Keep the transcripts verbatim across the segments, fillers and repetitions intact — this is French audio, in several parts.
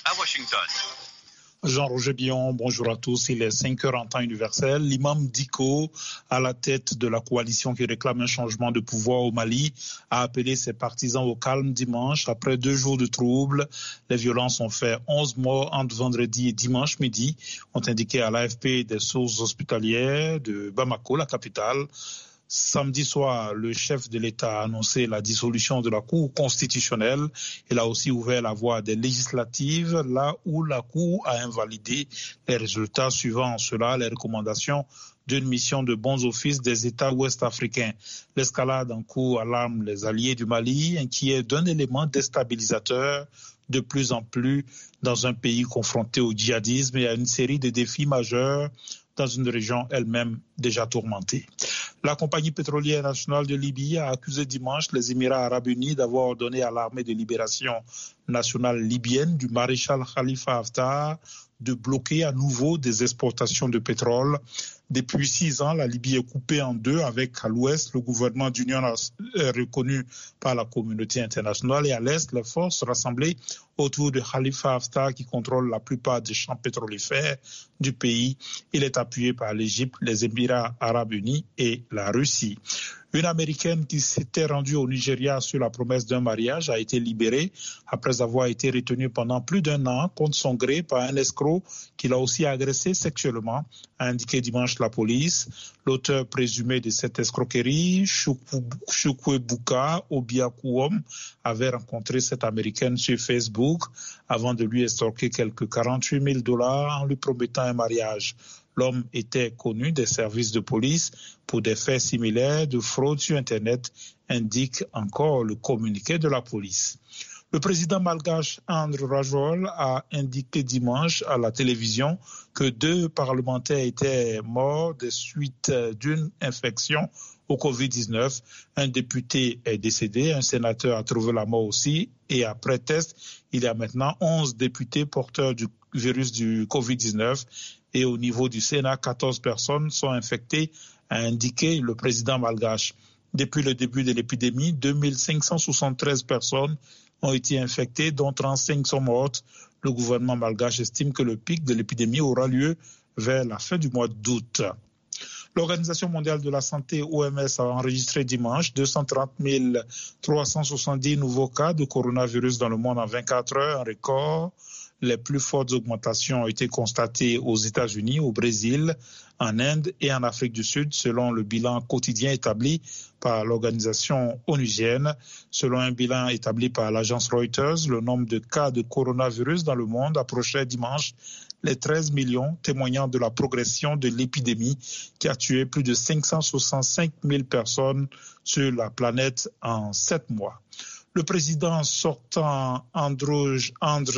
à Washington. Jean-Roger Billon, bonjour à tous. Il est cinq heures en temps universel. L'imam Dicko, à la tête de la coalition qui réclame un changement de pouvoir au Mali, a appelé ses partisans au calme dimanche. Après deux jours de troubles, les violences ont fait onze morts entre vendredi et dimanche midi, ont indiqué à l'A F P des sources hospitalières de Bamako, la capitale. Samedi soir, le chef de l'État a annoncé la dissolution de la Cour constitutionnelle. Il a aussi ouvert la voie des législatives, là où la Cour a invalidé les résultats suivant cela les recommandations d'une mission de bons offices des États ouest-africains. L'escalade en cours alarme les alliés du Mali, inquiets d'un élément déstabilisateur de plus en plus dans un pays confronté au djihadisme et à une série de défis majeurs dans une région elle-même déjà tourmentée. La compagnie pétrolière nationale de Libye a accusé dimanche les Émirats arabes unis d'avoir ordonné à l'armée de libération nationale libyenne du maréchal Khalifa Haftar de bloquer à nouveau des exportations de pétrole. Depuis six ans, la Libye est coupée en deux avec à l'ouest le gouvernement d'union reconnu par la communauté internationale et à l'est les forces rassemblées autour de Khalifa Haftar qui contrôle la plupart des champs pétrolifères du pays. Il est appuyé par l'Égypte, les Émirats arabes unis et la Russie. Une Américaine qui s'était rendue au Nigeria sur la promesse d'un mariage a été libérée après avoir été retenue pendant plus d'un an contre son gré par un escroc qui l'a aussi agressée sexuellement, a indiqué dimanche la police. L'auteur présumé de cette escroquerie, Chukwuebuka Obiakuom, avait rencontré cette Américaine sur Facebook avant de lui escroquer quelques quarante-huit mille dollars en lui promettant un mariage. L'homme était connu des services de police pour des faits similaires de fraude sur Internet, indique encore le communiqué de la police. Le président malgache André Rajol a indiqué dimanche à la télévision que deux parlementaires étaient morts des suites d'une infection au covid dix-neuf. Un député est décédé, un sénateur a trouvé la mort aussi et après test, il y a maintenant onze députés porteurs du virus du covid dix-neuf et au niveau du Sénat, quatorze personnes sont infectées, a indiqué le président malgache. Depuis le début de l'épidémie, deux mille cinq cent soixante-treize personnes ont été infectées, dont trente-cinq sont mortes. Le gouvernement malgache estime que le pic de l'épidémie aura lieu vers la fin du mois d'août. L'Organisation mondiale de la santé, O M S, a enregistré dimanche deux cent trente mille trois cent soixante-dix nouveaux cas de coronavirus dans le monde en vingt-quatre heures, un record. Les plus fortes augmentations ont été constatées aux États-Unis, au Brésil, en Inde et en Afrique du Sud, selon le bilan quotidien établi par l'organisation onusienne. Selon un bilan établi par l'agence Reuters, le nombre de cas de coronavirus dans le monde approchait dimanche les treize millions, témoignant de la progression de l'épidémie qui a tué plus de cinq cent soixante-cinq mille personnes sur la planète en sept mois. Le président sortant Andrzej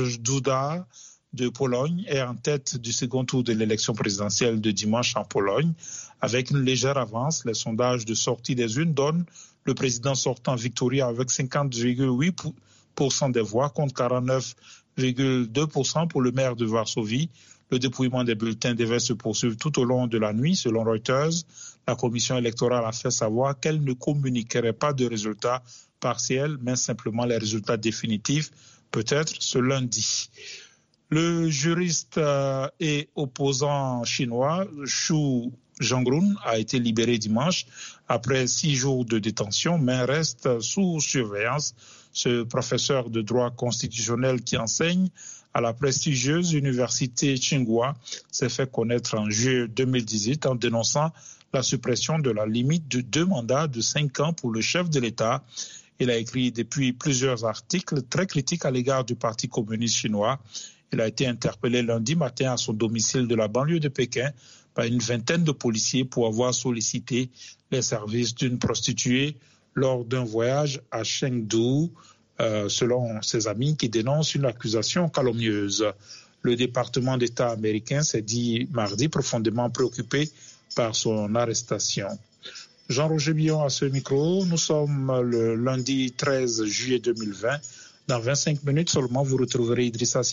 Duda de Pologne est en tête du second tour de l'élection présidentielle de dimanche en Pologne. Avec une légère avance, les sondages de sortie des urnes donnent le président sortant victorieux avec cinquante virgule huit pour cent des voix contre quarante-neuf virgule deux pour cent pour le maire de Varsovie. Le dépouillement des bulletins devait se poursuivre tout au long de la nuit, selon Reuters. La commission électorale a fait savoir qu'elle ne communiquerait pas de résultats partiels, mais simplement les résultats définitifs, peut-être ce lundi. Le juriste euh, et opposant chinois Xu Zhengrun a été libéré dimanche après six jours de détention, mais reste sous surveillance. Ce professeur de droit constitutionnel qui enseigne à la prestigieuse université Tsinghua s'est fait connaître en juillet deux mille dix-huit en dénonçant la suppression de la limite de deux mandats de cinq ans pour le chef de l'État. Il a écrit depuis plusieurs articles très critiques à l'égard du Parti communiste chinois. Il a été interpellé lundi matin à son domicile de la banlieue de Pékin par une vingtaine de policiers pour avoir sollicité les services d'une prostituée lors d'un voyage à Chengdu, euh, selon ses amis qui dénoncent une accusation calomnieuse. Le département d'État américain s'est dit mardi profondément préoccupé par son arrestation. Jean-Roger Billon à ce micro. Nous sommes le lundi treize juillet deux mille vingt. Dans vingt-cinq minutes seulement, vous retrouverez Idrissa